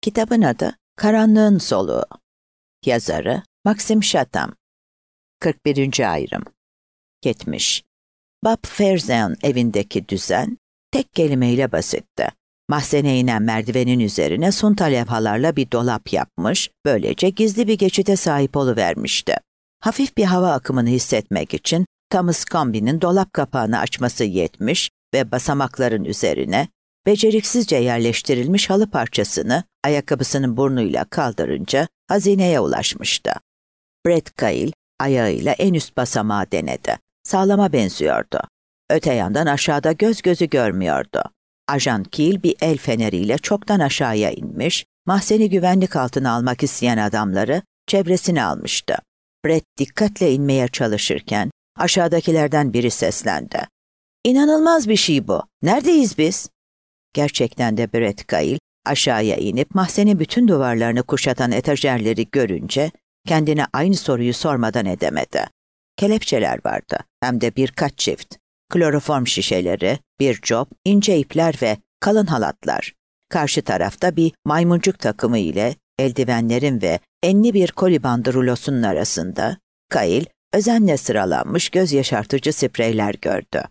Kitabın adı Karanlığın Soluğu. Yazarı Maxim Chatham. 41. ayrım. 70. Bob Ferzeon evindeki düzen tek kelimeyle basitti. Mahzene inen merdivenin üzerine sunta levhalarla bir dolap yapmış, böylece gizli bir geçide sahip oluvermişti. Hafif bir hava akımını hissetmek için Thomas Comby'nin dolap kapağını açması yetmiş ve basamakların üzerine beceriksizce yerleştirilmiş halı parçasını ayakkabısının burnuyla kaldırınca hazineye ulaşmıştı. Brett Kyle ayağıyla en üst basamağı denedi. Sağlama benziyordu. Öte yandan aşağıda göz gözü görmüyordu. Ajan Keel bir el feneriyle çoktan aşağıya inmiş, mahzeni güvenlik altına almak isteyen adamları çevresine almıştı. Brett dikkatle inmeye çalışırken aşağıdakilerden biri seslendi. "İnanılmaz bir şey bu. Neredeyiz biz?" Gerçekten de Brett Kyle aşağıya inip mahzenin bütün duvarlarını kuşatan etajerleri görünce kendine aynı soruyu sormadan edemedi. Kelepçeler vardı, hem de birkaç çift. Kloroform şişeleri, bir cop, ince ipler ve kalın halatlar. Karşı tarafta bir maymuncuk takımı ile eldivenlerin ve enli bir koli bandı rulosunun arasında Kyle özenle sıralanmış göz yaşartıcı spreyler gördü.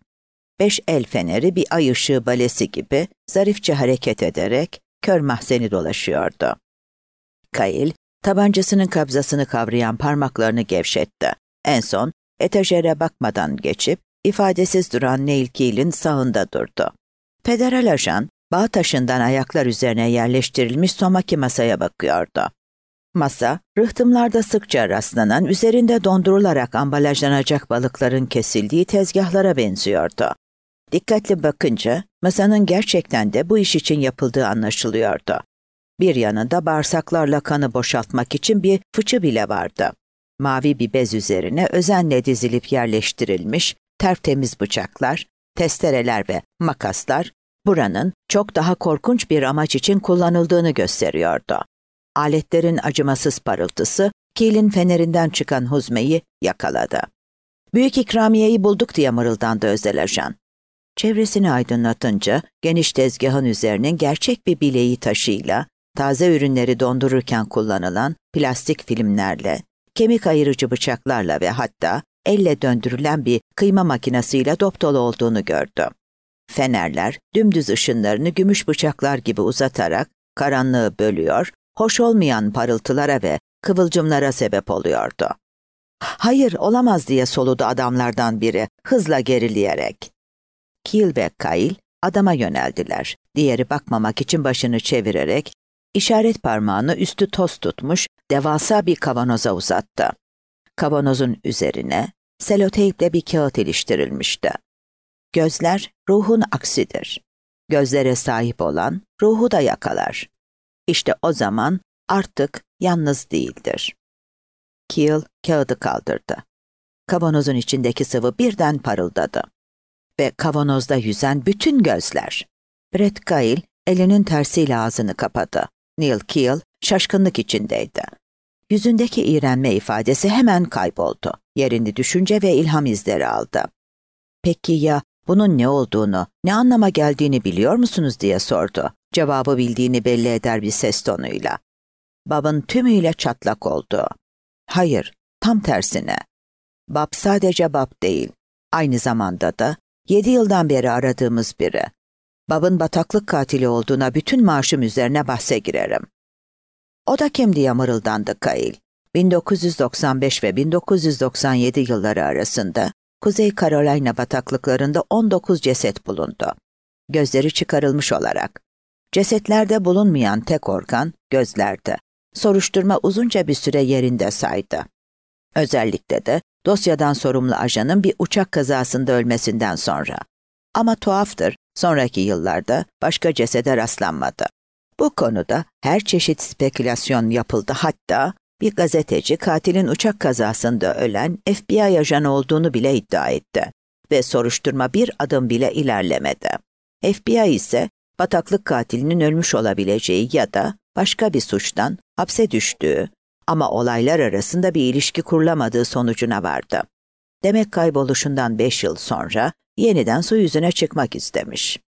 5 el feneri bir ay ışığı balesi gibi zarifçe hareket ederek kör mahzeni dolaşıyordu. Kyle, tabancasının kabzasını kavrayan parmaklarını gevşetti. En son etajere bakmadan geçip ifadesiz duran Neil Keel'in sağında durdu. Federal ajan, bağ taşından ayaklar üzerine yerleştirilmiş somaki masaya bakıyordu. Masa, rıhtımlarda sıkça rastlanan, üzerinde dondurularak ambalajlanacak balıkların kesildiği tezgahlara benziyordu. Dikkatli bakınca masanın gerçekten de bu iş için yapıldığı anlaşılıyordu. Bir yanında bağırsaklarla kanı boşaltmak için bir fıçı bile vardı. Mavi bir bez üzerine özenle dizilip yerleştirilmiş tertemiz bıçaklar, testereler ve makaslar buranın çok daha korkunç bir amaç için kullanıldığını gösteriyordu. Aletlerin acımasız parıltısı Keel'in fenerinden çıkan huzmeyi yakaladı. "Büyük ikramiyeyi bulduk," diye mırıldandı özel ajan. Çevresini aydınlatınca geniş tezgahın üzerinin gerçek bir bileği taşıyla, taze ürünleri dondururken kullanılan plastik filmlerle, kemik ayırıcı bıçaklarla ve hatta elle döndürülen bir kıyma makinesiyle dopdolu olduğunu gördü. Fenerler dümdüz ışınlarını gümüş bıçaklar gibi uzatarak karanlığı bölüyor, hoş olmayan parıltılara ve kıvılcımlara sebep oluyordu. "Hayır, olamaz," diye soludu adamlardan biri hızla gerileyerek. Keel ve Kyle adama yöneldiler. Diğeri bakmamak için başını çevirerek işaret parmağını üstü toz tutmuş devasa bir kavanoza uzattı. Kavanozun üzerine seloteyple bir kağıt iliştirilmişti. "Gözler ruhun aksidir. Gözlere sahip olan ruhu da yakalar. İşte o zaman artık yalnız değildir." Keel kağıdı kaldırdı. Kavanozun içindeki sıvı birden parıldadı. Ve kavanozda yüzen bütün gözler. Brett Kyle elinin tersiyle ağzını kapadı. Neil Keel şaşkınlık içindeydi. Yüzündeki iğrenme ifadesi hemen kayboldu. Yerini düşünce ve ilham izleri aldı. "Peki ya bunun ne olduğunu, ne anlama geldiğini biliyor musunuz?" diye sordu. Cevabı bildiğini belli eder bir ses tonuyla. Bob'ın tümüyle çatlak oldu. "Hayır, tam tersine. Bob sadece Bob değil. Aynı zamanda da 7 yıldan beri aradığımız biri. Bob'ın bataklık katili olduğuna bütün maaşım üzerine bahse girerim." "O da kim?" diye mırıldandı Kyle. 1995 ve 1997 yılları arasında Kuzey Carolina bataklıklarında 19 ceset bulundu. Gözleri çıkarılmış olarak. Cesetlerde bulunmayan tek organ gözlerdi. Soruşturma uzunca bir süre yerinde saydı. Özellikle de dosyadan sorumlu ajanın bir uçak kazasında ölmesinden sonra. Ama tuhaftır, sonraki yıllarda başka cesede rastlanmadı. Bu konuda her çeşit spekülasyon yapıldı, hatta bir gazeteci katilin uçak kazasında ölen FBI ajanı olduğunu bile iddia etti ve soruşturma bir adım bile ilerlemedi. FBI ise bataklık katilinin ölmüş olabileceği ya da başka bir suçtan hapse düştüğü ama olaylar arasında bir ilişki kurulamadığı sonucuna vardı. Demek kayboluşundan 5 yıl sonra yeniden su yüzüne çıkmak istemiş.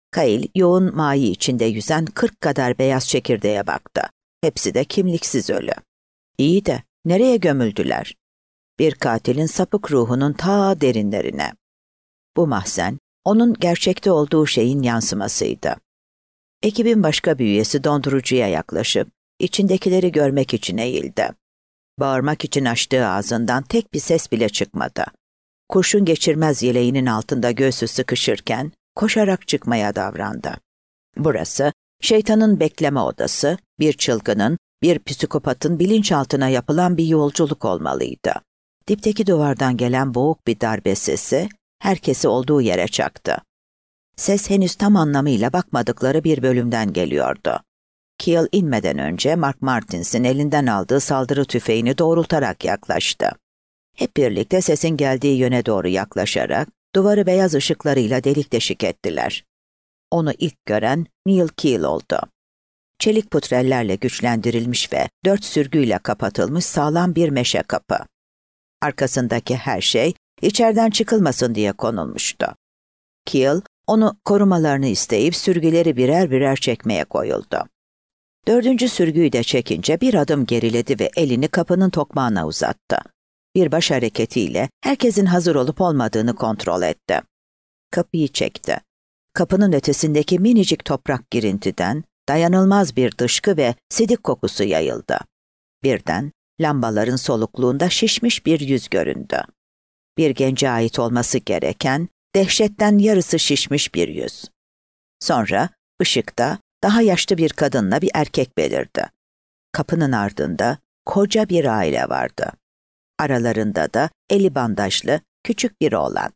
Kyle, yoğun mayi içinde yüzen 40 kadar beyaz çekirdeğe baktı. Hepsi de kimliksiz ölü. İyi de nereye gömüldüler? Bir katilin sapık ruhunun ta derinlerine. Bu mahzen, onun gerçekte olduğu şeyin yansımasıydı. Ekibin başka bir üyesi dondurucuya yaklaşıp, içindekileri görmek için eğildi. Bağırmak için açtığı ağzından tek bir ses bile çıkmadı. Kurşun geçirmez yeleğinin altında göğsü sıkışırken, koşarak çıkmaya davrandı. Burası, şeytanın bekleme odası, bir çılgının, bir psikopatın bilinçaltına yapılan bir yolculuk olmalıydı. Dipteki duvardan gelen boğuk bir darbe sesi, herkesi olduğu yere çaktı. Ses henüz tam anlamıyla bakmadıkları bir bölümden geliyordu. Keel inmeden önce Mark Martins'in elinden aldığı saldırı tüfeğini doğrultarak yaklaştı. Hep birlikte sesin geldiği yöne doğru yaklaşarak duvarı beyaz ışıklarıyla delik deşik ettiler. Onu ilk gören Neil Keel oldu. Çelik putrellerle güçlendirilmiş ve 4 sürgüyle kapatılmış sağlam bir meşe kapı. Arkasındaki her şey içeriden çıkılmasın diye konulmuştu. Keel, onu korumalarını isteyip sürgüleri birer birer çekmeye koyuldu. 4. sürgüyü de çekince bir adım geriledi ve elini kapının tokmağına uzattı. Bir baş hareketiyle herkesin hazır olup olmadığını kontrol etti. Kapıyı çekti. Kapının ötesindeki minicik toprak girintiden dayanılmaz bir dışkı ve sidik kokusu yayıldı. Birden lambaların solukluğunda şişmiş bir yüz göründü. Bir gence ait olması gereken, dehşetten yarısı şişmiş bir yüz. Sonra ışıkta daha yaşlı bir kadınla bir erkek belirdi. Kapının ardında koca bir aile vardı. Aralarında da eli bandajlı küçük bir oğlan.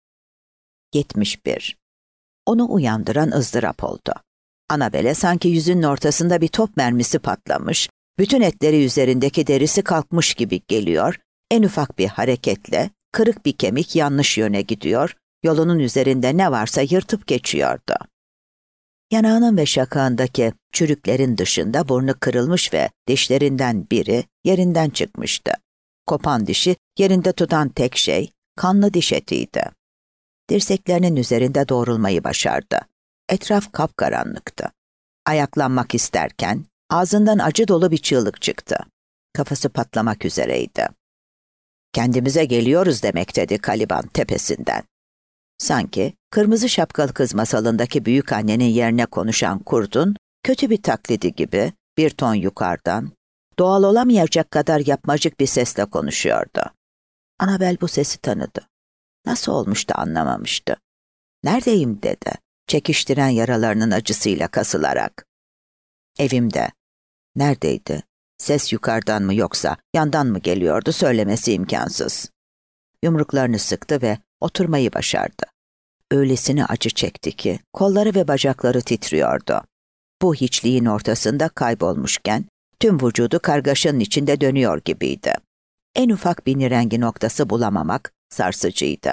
71. Onu uyandıran ızdırap oldu. Annabelle sanki yüzünün ortasında bir top mermisi patlamış, bütün etleri üzerindeki derisi kalkmış gibi geliyor, en ufak bir hareketle kırık bir kemik yanlış yöne gidiyor, yolunun üzerinde ne varsa yırtıp geçiyordu. Yanağının ve şakağındaki çürüklerin dışında burnu kırılmış ve dişlerinden biri yerinden çıkmıştı. Kopan dişi yerinde tutan tek şey kanlı diş etiydi. Dirseklerinin üzerinde doğrulmayı başardı. Etraf kapkaranlıktı. Ayaklanmak isterken ağzından acı dolu bir çığlık çıktı. Kafası patlamak üzereydi. "Kendimize geliyoruz" demek dedi Caliban tepesinden. Sanki kırmızı şapkalı kız masalındaki büyük annenin yerine konuşan kurdun kötü bir taklidi gibi bir ton yukarıdan, doğal olamayacak kadar yapmacık bir sesle konuşuyordu. Annabelle bu sesi tanıdı. Nasıl olmuş da anlamamıştı. "Neredeyim?" dedi, çekiştiren yaralarının acısıyla kasılarak. "Evimde." Neredeydi? Ses yukarıdan mı yoksa yandan mı geliyordu söylemesi imkansız. Yumruklarını sıktı ve oturmayı başardı. Öylesine acı çekti ki kolları ve bacakları titriyordu. Bu hiçliğin ortasında kaybolmuşken tüm vücudu kargaşanın içinde dönüyor gibiydi. En ufak bir nirengi noktası bulamamak sarsıcıydı.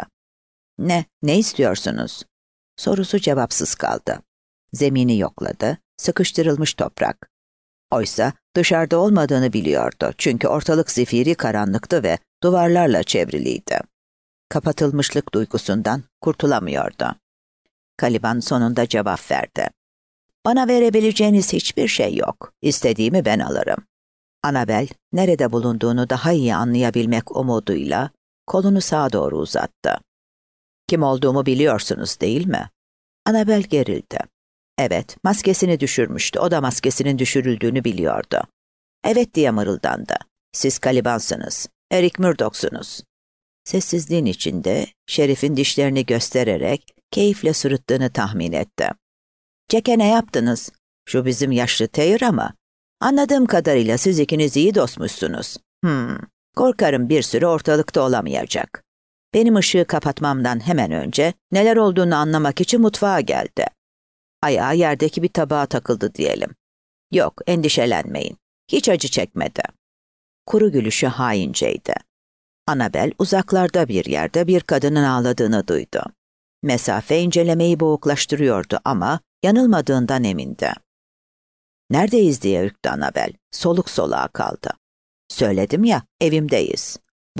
Ne istiyorsunuz?" Sorusu cevapsız kaldı. Zemini yokladı, sıkıştırılmış toprak. Oysa dışarıda olmadığını biliyordu çünkü ortalık zifiri karanlıktı ve duvarlarla çevriliydi. Kapatılmışlık duygusundan kurtulamıyordu. Caliban sonunda cevap verdi. "Bana verebileceğiniz hiçbir şey yok. İstediğimi ben alırım." Annabelle, nerede bulunduğunu daha iyi anlayabilmek umuduyla kolunu sağa doğru uzattı. "Kim olduğumu biliyorsunuz değil mi?" Annabelle gerildi. Evet, maskesini düşürmüştü. O da maskesinin düşürüldüğünü biliyordu. "Evet" diye mırıldandı. "Siz Caliban'sınız. Eric Murdoch'sunuz." Sessizliğin içinde Şerif'in dişlerini göstererek keyifle sırıttığını tahmin etti. "Jack'e ne yaptınız? Şu bizim yaşlı Thayer ama. Anladığım kadarıyla siz ikiniz iyi dostmuşsunuz. Korkarım bir süre ortalıkta olamayacak. Benim ışığı kapatmamdan hemen önce neler olduğunu anlamak için mutfağa geldi. Ayağı yerdeki bir tabağa takıldı diyelim. Yok, endişelenmeyin. Hiç acı çekmedi." Kuru gülüşü hainceydi. Annabelle uzaklarda bir yerde bir kadının ağladığını duydu. Mesafe incelemeyi boğuklaştırıyordu ama yanılmadığından emindi. "Neredeyiz?" diye ürktü Annabelle. Soluk soluğa kaldı. "Söyledim ya, evimdeyiz."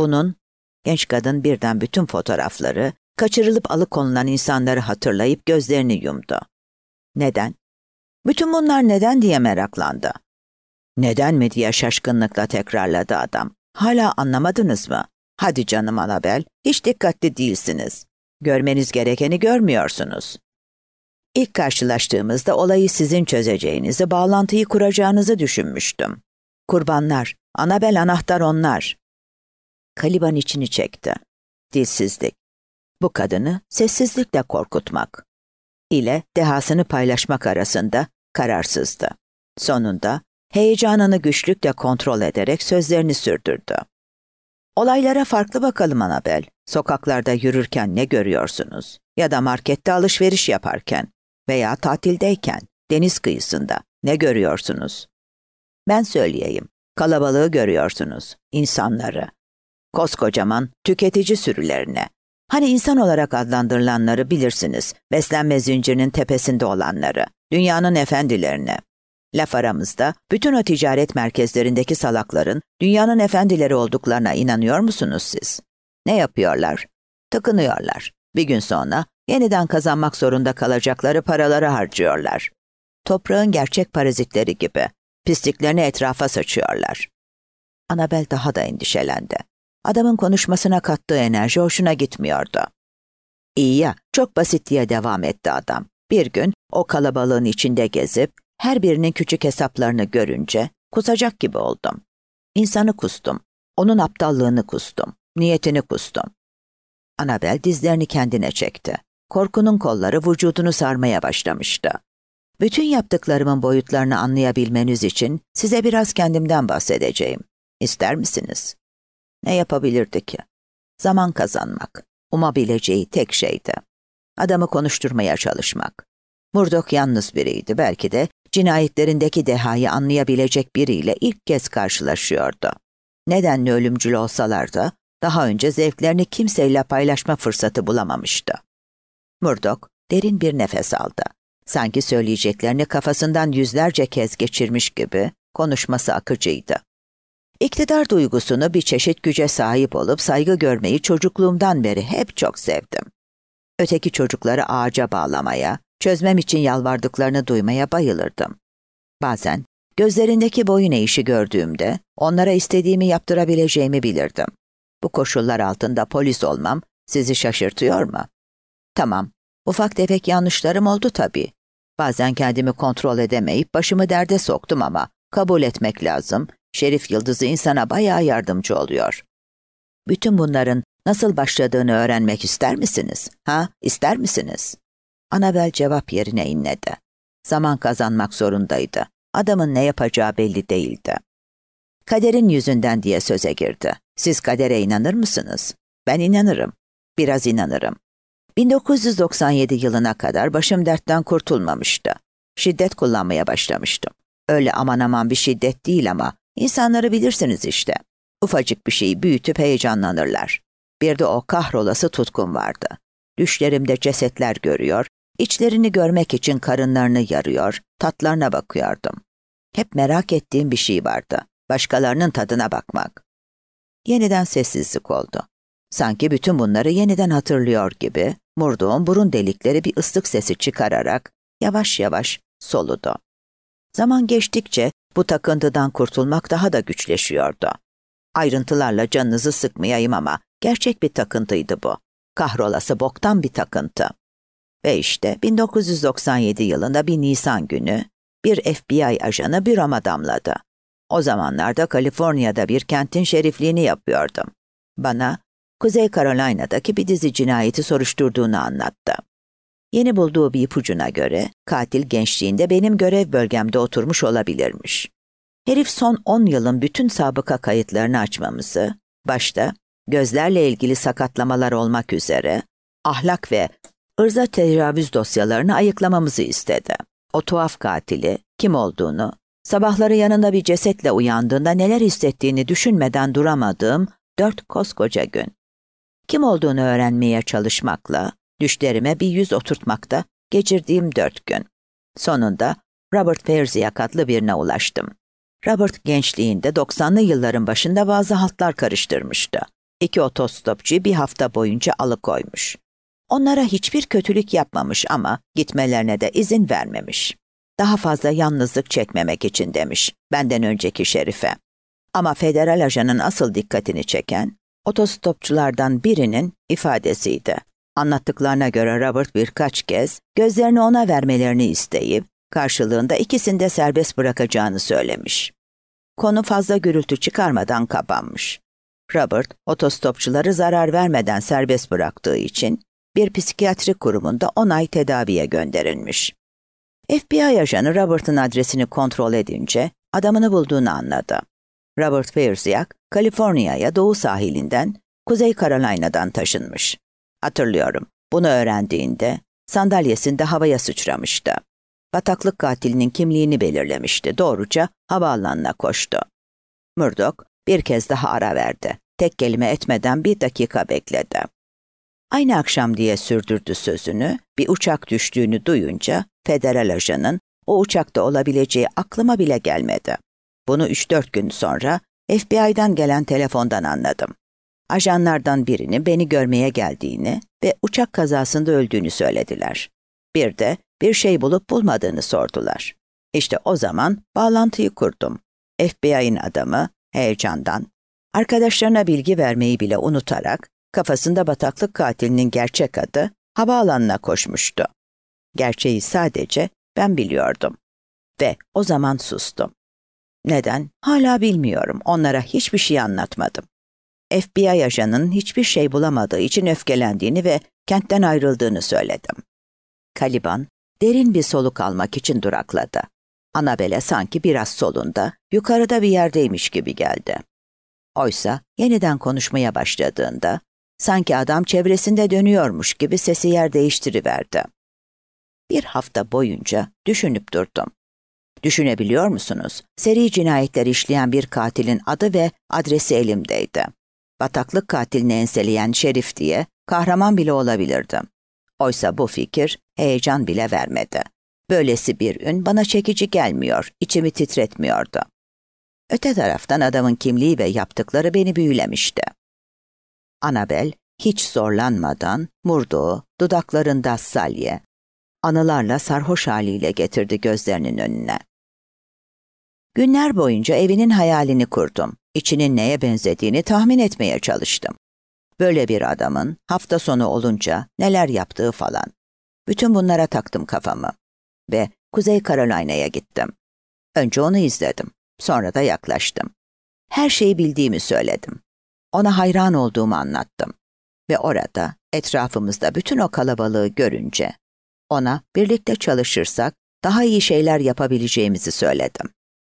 Genç kadın birden bütün fotoğrafları, kaçırılıp alıkonulan insanları hatırlayıp gözlerini yumdu. Neden? Bütün bunlar neden diye meraklandı. Neden mi diye şaşkınlıkla tekrarladı adam. Hala anlamadınız mı? Hadi canım Annabel, hiç dikkatli değilsiniz. Görmeniz gerekeni görmüyorsunuz. İlk karşılaştığımızda olayı sizin çözeceğinizi, bağlantıyı kuracağınızı düşünmüştüm. Kurbanlar, Annabel anahtar onlar. Caliban içini çekti. Dilsizlik. Bu kadını sessizlikle korkutmak ile dehasını paylaşmak arasında kararsızdı. Sonunda heyecanını güçlükle kontrol ederek sözlerini sürdürdü. Olaylara farklı bakalım Annabel. Sokaklarda yürürken ne görüyorsunuz? Ya da markette alışveriş yaparken veya tatildeyken deniz kıyısında ne görüyorsunuz? Ben söyleyeyim. Kalabalığı görüyorsunuz, insanları. Koskocaman tüketici sürülerine. Hani insan olarak adlandırılanları bilirsiniz, beslenme zincirinin tepesinde olanları, dünyanın efendilerini. Laf aramızda, bütün o ticaret merkezlerindeki salakların dünyanın efendileri olduklarına inanıyor musunuz siz? Ne yapıyorlar? Tıkınıyorlar. Bir gün sonra yeniden kazanmak zorunda kalacakları paraları harcıyorlar. Toprağın gerçek parazitleri gibi pisliklerini etrafa saçıyorlar. Annabel daha da endişelendi. Adamın konuşmasına kattığı enerji hoşuna gitmiyordu. İyi ya, çok basit diye devam etti adam. Bir gün o kalabalığın içinde gezip her birinin küçük hesaplarını görünce kusacak gibi oldum. İnsanı kustum. Onun aptallığını kustum. Niyetini kustum. Annabel dizlerini kendine çekti. Korkunun kolları vücudunu sarmaya başlamıştı. Bütün yaptıklarımın boyutlarını anlayabilmeniz için size biraz kendimden bahsedeceğim. İster misiniz? Ne yapabilirdi ki? Zaman kazanmak. Umabileceği tek şeydi. Adamı konuşturmaya çalışmak. Murdoch yalnız biriydi. Belki de cinayetlerindeki dehayı anlayabilecek biriyle ilk kez karşılaşıyordu. Nedenli ölümcül olsalar da daha önce zevklerini kimseyle paylaşma fırsatı bulamamıştı. Murdoch derin bir nefes aldı. Sanki söyleyeceklerini kafasından yüzlerce kez geçirmiş gibi konuşması akıcıydı. İktidar duygusunu bir çeşit güce sahip olup saygı görmeyi çocukluğumdan beri hep çok sevdim. Öteki çocukları ağaca bağlamaya, çözmem için yalvardıklarını duymaya bayılırdım. Bazen gözlerindeki boyun eğişi gördüğümde onlara istediğimi yaptırabileceğimi bilirdim. Bu koşullar altında polis olmam sizi şaşırtıyor mu? Tamam, ufak tefek yanlışlarım oldu tabii. Bazen kendimi kontrol edemeyip başımı derde soktum ama kabul etmek lazım. Şerif yıldızı insana bayağı yardımcı oluyor. Bütün bunların nasıl başladığını öğrenmek ister misiniz? Ha, ister misiniz? Annabel cevap yerine inledi. Zaman kazanmak zorundaydı. Adamın ne yapacağı belli değildi. Kaderin yüzünden diye söze girdi. Siz kadere inanır mısınız? Ben inanırım. Biraz inanırım. 1997 yılına kadar başım dertten kurtulmamıştı. Şiddet kullanmaya başlamıştım. Öyle aman aman bir şiddet değil ama insanları bilirsiniz işte. Ufacık bir şeyi büyütüp heyecanlanırlar. Bir de o kahrolası tutkum vardı. Düşlerimde cesetler görüyor, içlerini görmek için karınlarını yarıyor, tatlarına bakıyordum. Hep merak ettiğim bir şey vardı. Başkalarının tadına bakmak. Yeniden sessizlik oldu. Sanki bütün bunları yeniden hatırlıyor gibi Murdoch'un burun delikleri bir ıslık sesi çıkararak yavaş yavaş soludu. Zaman geçtikçe bu takıntıdan kurtulmak daha da güçleşiyordu. Ayrıntılarla canınızı sıkmayayım ama gerçek bir takıntıydı bu. Kahrolası boktan bir takıntı. Ve işte 1997 yılında bir Nisan günü bir FBI ajanı büroma damladı. O zamanlarda Kaliforniya'da bir kentin şerifliğini yapıyordum. Bana Kuzey Carolina'daki bir dizi cinayeti soruşturduğunu anlattı. Yeni bulduğu bir ipucuna göre katil gençliğinde benim görev bölgemde oturmuş olabilirmiş. Herif son 10 yılın bütün sabıka kayıtlarını açmamızı, başta gözlerle ilgili sakatlamalar olmak üzere ahlak ve ırza tecavüz dosyalarını ayıklamamızı istedi. O tuhaf katili kim olduğunu, sabahları yanında bir cesetle uyandığında neler hissettiğini düşünmeden duramadığım 4 koskoca gün. Kim olduğunu öğrenmeye çalışmakla, düşlerime bir yüz oturtmakta geçirdiğim 4 gün. Sonunda Robert Fairziak adlı birine ulaştım. Robert gençliğinde 90'lı yılların başında bazı haltlar karıştırmıştı. 2 otostopçuyu bir hafta boyunca alıkoymuş. Onlara hiçbir kötülük yapmamış ama gitmelerine de izin vermemiş. Daha fazla yalnızlık çekmemek için demiş benden önceki şerife. Ama federal ajanın asıl dikkatini çeken otostopçulardan birinin ifadesiydi. Anlattıklarına göre Robert birkaç kez gözlerini ona vermelerini isteyip karşılığında ikisini de serbest bırakacağını söylemiş. Konu fazla gürültü çıkarmadan kapanmış. Robert, otostopçuları zarar vermeden serbest bıraktığı için bir psikiyatri kurumunda 10 ay tedaviye gönderilmiş. FBI ajanı Robert'ın adresini kontrol edince adamını bulduğunu anladı. Robert Fiersiak, Kaliforniya'ya doğu sahilinden Kuzey Carolina'dan taşınmış. Hatırlıyorum, bunu öğrendiğinde sandalyesinde havaya sıçramıştı. Bataklık katilinin kimliğini belirlemişti. Doğruca havaalanına koştu. Murdoch bir kez daha ara verdi. Tek kelime etmeden 1 dakika bekledi. Aynı akşam diye sürdürdü sözünü, bir uçak düştüğünü duyunca federal ajanın o uçakta olabileceği aklıma bile gelmedi. Bunu 3-4 gün sonra FBI'dan gelen telefondan anladım. Ajanlardan birinin beni görmeye geldiğini ve uçak kazasında öldüğünü söylediler. Bir de bir şey bulup bulmadığını sordular. İşte o zaman bağlantıyı kurdum. FBI'nin adamı heyecandan, arkadaşlarına bilgi vermeyi bile unutarak kafasında bataklık katilinin gerçek adı havaalanına koşmuştu. Gerçeği sadece ben biliyordum. Ve o zaman sustum. Neden? Hala bilmiyorum. Onlara hiçbir şey anlatmadım. FBI ajanının hiçbir şey bulamadığı için öfkelendiğini ve kentten ayrıldığını söyledim. Caliban derin bir soluk almak için durakladı. Annabelle sanki biraz solunda, yukarıda bir yerdeymiş gibi geldi. Oysa yeniden konuşmaya başladığında sanki adam çevresinde dönüyormuş gibi sesi yer değiştiriverdi. Bir hafta boyunca düşünüp durdum. Düşünebiliyor musunuz? Seri cinayetler işleyen bir katilin adı ve adresi elimdeydi. Bataklık katilini enseleyen şerif diye kahraman bile olabilirdim. Oysa bu fikir heyecan bile vermedi. Böylesi bir ün bana çekici gelmiyor, içimi titretmiyordu. Öte taraftan adamın kimliği ve yaptıkları beni büyülemişti. Annabelle hiç zorlanmadan Murdoch'u dudaklarında salye, anılarla sarhoş haliyle getirdi gözlerinin önüne. Günler boyunca evinin hayalini kurdum. İçinin neye benzediğini tahmin etmeye çalıştım. Böyle bir adamın hafta sonu olunca neler yaptığı falan. Bütün bunlara taktım kafamı. Ve Kuzey Carolina'ya gittim. Önce onu izledim. Sonra da yaklaştım. Her şeyi bildiğimi söyledim. Ona hayran olduğumu anlattım. Ve orada, etrafımızda bütün o kalabalığı görünce, ona birlikte çalışırsak daha iyi şeyler yapabileceğimizi söyledim.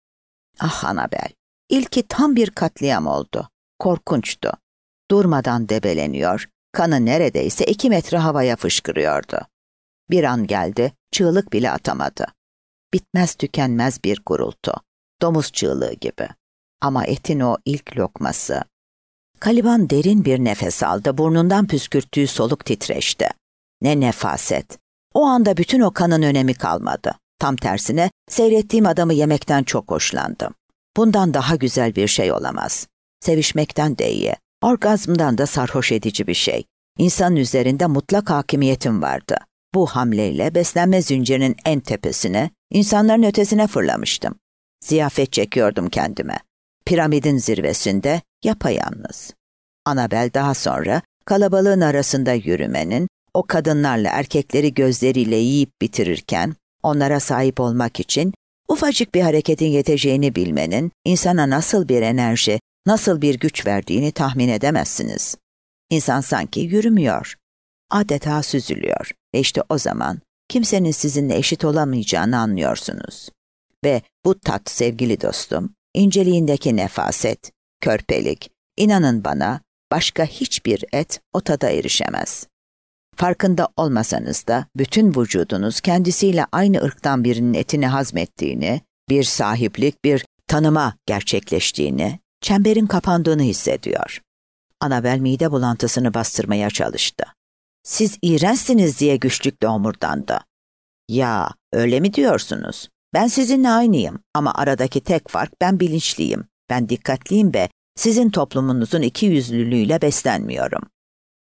Ah Annabelle, ilki tam bir katliam oldu. Korkunçtu. Durmadan debeleniyor, kanı neredeyse 2 metre havaya fışkırıyordu. Bir an geldi, çığlık bile atamadı. Bitmez tükenmez bir gurultu. Domuz çığlığı gibi. Ama etin o ilk lokması. Caliban derin bir nefes aldı, burnundan püskürttüğü soluk titreşti. Ne nefaset. O anda bütün o kanın önemi kalmadı. Tam tersine seyrettiğim adamı yemekten çok hoşlandım. Bundan daha güzel bir şey olamaz. Sevişmekten de iyi. Orgazmdan da sarhoş edici bir şey. İnsanın üzerinde mutlak hakimiyetim vardı. Bu hamleyle beslenme zincirinin en tepesine, insanların ötesine fırlamıştım. Ziyafet çekiyordum kendime. Piramidin zirvesinde yapayalnız. Annabelle daha sonra kalabalığın arasında yürümenin, o kadınlarla erkekleri gözleriyle yiyip bitirirken, onlara sahip olmak için ufacık bir hareketin yeteceğini bilmenin insana nasıl bir enerji, nasıl bir güç verdiğini tahmin edemezsiniz. İnsan sanki yürümüyor, adeta süzülüyor ve işte o zaman kimsenin sizinle eşit olamayacağını anlıyorsunuz. Ve bu tat sevgili dostum, inceliğindeki nefaset, körpelik, inanın bana başka hiçbir et o tada erişemez. Farkında olmasanız da bütün vücudunuz kendisiyle aynı ırktan birinin etini hazmettiğini, bir sahiplik, bir tanıma gerçekleştiğini, çemberin kapandığını hissediyor. Annabelle mide bulantısını bastırmaya çalıştı. Siz iğrençsiniz diye güçlükle homurdandı. Ya öyle mi diyorsunuz? Ben sizinle aynıyım ama aradaki tek fark ben bilinçliyim, ben dikkatliyim ve sizin toplumunuzun ikiyüzlülüğüyle beslenmiyorum.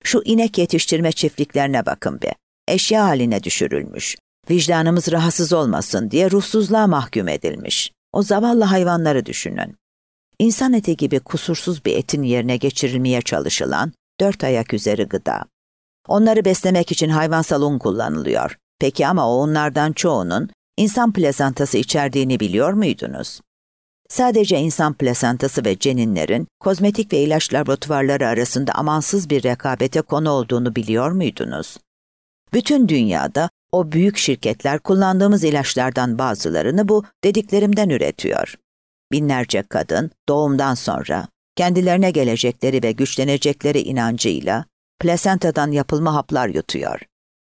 Şu inek yetiştirme çiftliklerine bakın bir. Eşya haline düşürülmüş. Vicdanımız rahatsız olmasın diye ruhsuzluğa mahkum edilmiş. O zavallı hayvanları düşünün. İnsan eti gibi kusursuz bir etin yerine geçirilmeye çalışılan 4 ayak üzeri gıda. Onları beslemek için hayvansal un kullanılıyor. Peki ama o unlardan çoğunun insan plasantası içerdiğini biliyor muydunuz? Sadece insan plasantası ve ceninlerin kozmetik ve ilaç laboratuvarları arasında amansız bir rekabete konu olduğunu biliyor muydunuz? Bütün dünyada o büyük şirketler kullandığımız ilaçlardan bazılarını bu dediklerimden üretiyor. Binlerce kadın doğumdan sonra kendilerine gelecekleri ve güçlenecekleri inancıyla plasentadan yapılma haplar yutuyor.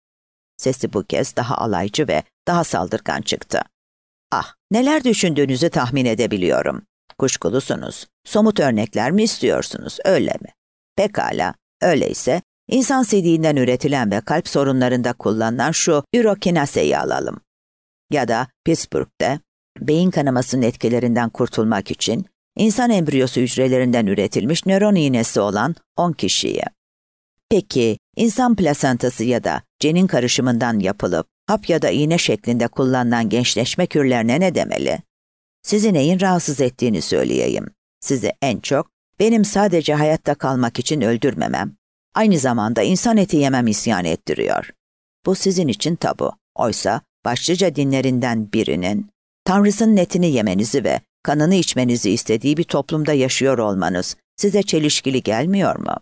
Sesi bu kez daha alaycı ve daha saldırgan çıktı. Ah, neler düşündüğünüzü tahmin edebiliyorum. Kuşkulusunuz. Somut örnekler mi istiyorsunuz, öyle mi? Pekala, öyleyse insan sidiğinden üretilen ve kalp sorunlarında kullanılan şu ürokinaseyi alalım. Ya da Pittsburgh'te beyin kanamasının etkilerinden kurtulmak için insan embriyosu hücrelerinden üretilmiş nöron iğnesi olan 10 kişiyi. Peki, insan plasantası ya da cenin karışımından yapılıp hap ya da iğne şeklinde kullanılan gençleşme kürlerine ne demeli? Sizi neyin rahatsız ettiğini söyleyeyim. Sizi en çok benim sadece hayatta kalmak için öldürmemem, aynı zamanda insan eti yemem isyan ettiriyor. Bu sizin için tabu. Oysa başlıca dinlerinden birinin Tanrısının etini yemenizi ve kanını içmenizi istediği bir toplumda yaşıyor olmanız size çelişkili gelmiyor mu?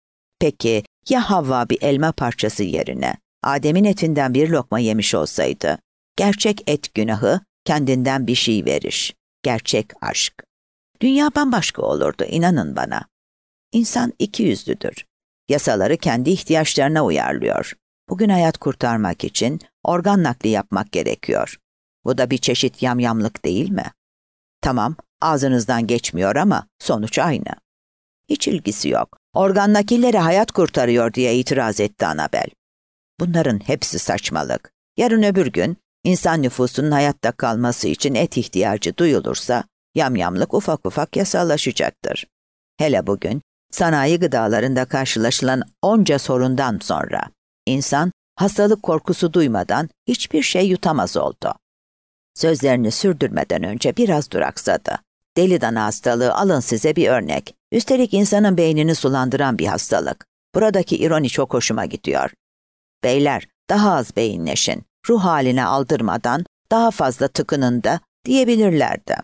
Peki ya Havva bir elma parçası yerine Adem'in etinden bir lokma yemiş olsaydı? Gerçek et günahı kendinden bir şey verir. Gerçek aşk. Dünya bambaşka olurdu, inanın bana. İnsan ikiyüzlüdür. Yasaları kendi ihtiyaçlarına uyarlıyor. Bugün hayat kurtarmak için organ nakli yapmak gerekiyor. Bu da bir çeşit yamyamlık değil mi? Tamam, ağzınızdan geçmiyor ama sonuç aynı. Hiç ilgisi yok. Organ nakilleri hayat kurtarıyor diye itiraz etti Annabel. Bunların hepsi saçmalık. Yarın öbür gün insan nüfusunun hayatta kalması için et ihtiyacı duyulursa yamyamlık ufak ufak yasallaşacaktır. Hele bugün sanayi gıdalarında karşılaşılan onca sorundan sonra insan hastalık korkusu duymadan hiçbir şey yutamaz oldu. Sözlerini sürdürmeden önce biraz duraksadı. Deli dana hastalığı alın size bir örnek. Üstelik insanın beynini sulandıran bir hastalık. Buradaki ironi çok hoşuma gidiyor. Beyler, daha az beyinleşin, ruh haline aldırmadan daha fazla tıkının da diyebilirlerdi.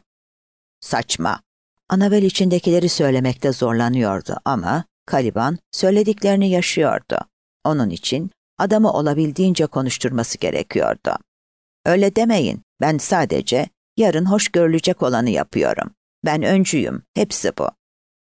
Saçma. Annabel içindekileri söylemekte zorlanıyordu ama Caliban söylediklerini yaşıyordu. Onun için adamı olabildiğince konuşturması gerekiyordu. Öyle demeyin, ben sadece yarın hoş görülecek olanı yapıyorum. Ben öncüyüm, hepsi bu.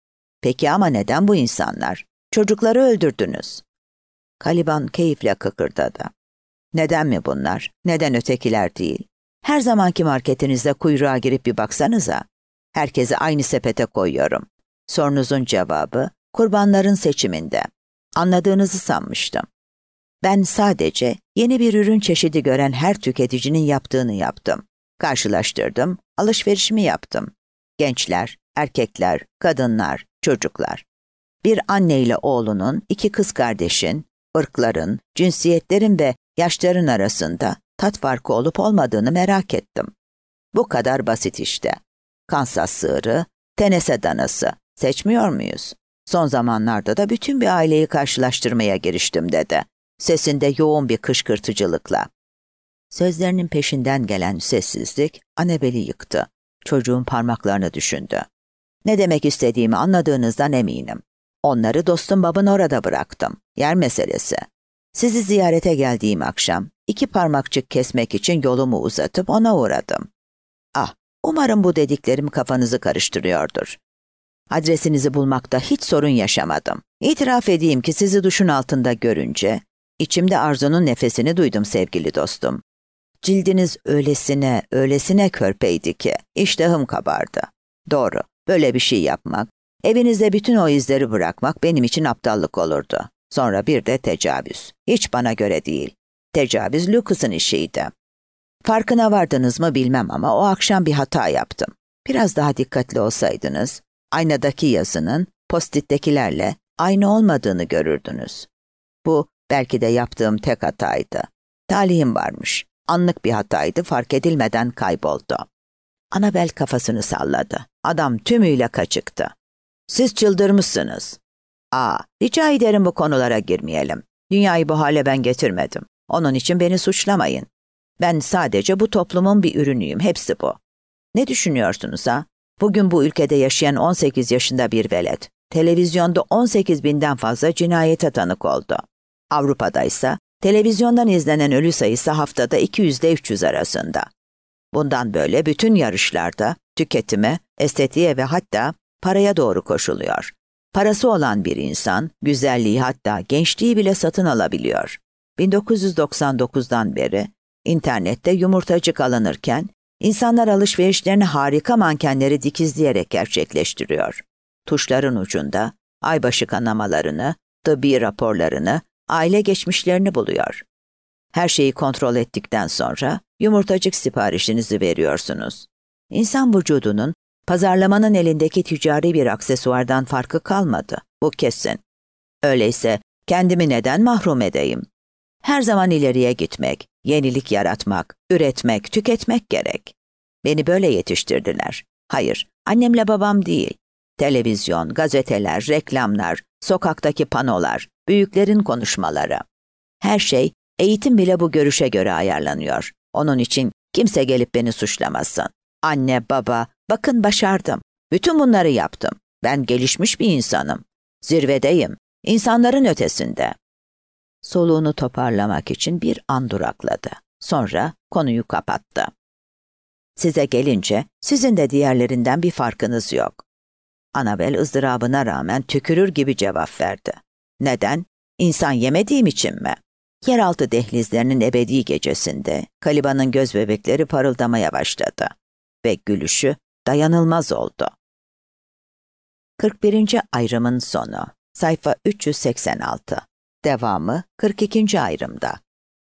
Peki ama neden bu insanlar? Çocukları öldürdünüz. Caliban keyifle kıkırdadı. Neden mi bunlar? Neden ötekiler değil? Her zamanki marketinizde kuyruğa girip bir baksanıza. Herkesi aynı sepete koyuyorum. Sorunuzun cevabı kurbanların seçiminde. Anladığınızı sanmıştım. Ben sadece yeni bir ürün çeşidi gören her tüketicinin yaptığını yaptım. Karşılaştırdım, alışverişimi yaptım. Gençler, erkekler, kadınlar, çocuklar. Bir anne ile oğlunun, 2 kız kardeşin, ırkların, cinsiyetlerin ve yaşların arasında tat farkı olup olmadığını merak ettim. Bu kadar basit işte. Kansas sığırı, Tennessee danası. Seçmiyor muyuz? Son zamanlarda da bütün bir aileyi karşılaştırmaya giriştim dedi. Sesinde yoğun bir kışkırtıcılıkla. Sözlerinin peşinden gelen sessizlik Annabel'i yıktı. Çocuğun parmaklarını düşündü. Ne demek istediğimi anladığınızdan eminim. Onları dostum Bob'un orada bıraktım. Yer meselesi. Sizi ziyarete geldiğim akşam 2 parmakçık kesmek için yolumu uzatıp ona uğradım. Ah, umarım bu dediklerim kafanızı karıştırıyordur. Adresinizi bulmakta hiç sorun yaşamadım. İtiraf edeyim ki sizi duşun altında görünce içimde Arzu'nun nefesini duydum sevgili dostum. Cildiniz öylesine körpeydi ki iştahım kabardı. Doğru, böyle bir şey yapmak, evinizde bütün o izleri bırakmak benim için aptallık olurdu. Sonra bir de tecavüz. Hiç bana göre değil. Tecavüz Lucas'ın işiydi. Farkına vardınız mı bilmem ama o akşam bir hata yaptım. Biraz daha dikkatli olsaydınız, aynadaki yazının postittekilerle aynı olmadığını görürdünüz. Bu belki de yaptığım tek hataydı. Talihim varmış. Anlık bir hataydı, fark edilmeden kayboldu. Annabel kafasını salladı. Adam tümüyle kaçıktı. Siz çıldırmışsınız. Rica ederim bu konulara girmeyelim. Dünyayı bu hale ben getirmedim. Onun için beni suçlamayın. Ben sadece bu toplumun bir ürünüyüm, hepsi bu. Ne düşünüyorsunuz ha? Bugün bu ülkede yaşayan 18 yaşında bir velet, televizyonda 18 binden fazla cinayete tanık oldu. Avrupa'da ise televizyondan izlenen ölü sayısı haftada 200 ile 300 arasında. Bundan böyle bütün yarışlarda tüketime, estetiğe ve hatta paraya doğru koşuluyor. Parası olan bir insan, güzelliği hatta gençliği bile satın alabiliyor. 1999'dan beri internette yumurtacık alınırken, insanlar alışverişlerini harika mankenleri dikizleyerek gerçekleştiriyor. Tuşların ucunda aybaşı kanamalarını, tıbbi raporlarını, aile geçmişlerini buluyor. Her şeyi kontrol ettikten sonra yumurtacık siparişinizi veriyorsunuz. İnsan vücudunun pazarlamanın elindeki ticari bir aksesuardan farkı kalmadı. Bu kesin. Öyleyse kendimi neden mahrum edeyim? Her zaman ileriye gitmek, yenilik yaratmak, üretmek, tüketmek gerek. Beni böyle yetiştirdiler. Hayır, annemle babam değil. Televizyon, gazeteler, reklamlar, sokaktaki panolar, büyüklerin konuşmaları. Her şey, eğitim bile bu görüşe göre ayarlanıyor. Onun için kimse gelip beni suçlamasın. Anne, baba, bakın başardım. Bütün bunları yaptım. Ben gelişmiş bir insanım. Zirvedeyim. İnsanların ötesinde. Soluğunu toparlamak için bir an durakladı. Sonra konuyu kapattı. Size gelince sizin de diğerlerinden bir farkınız yok. Annabel ızdırabına rağmen tükürür gibi cevap verdi. Neden? İnsan yemediğim için mi? Yeraltı dehlizlerinin ebedi gecesinde Kaliba'nın göz bebekleri parıldamaya başladı ve gülüşü dayanılmaz oldu. 41. ayrımın sonu. Sayfa 386. Devamı 42. ayrımda.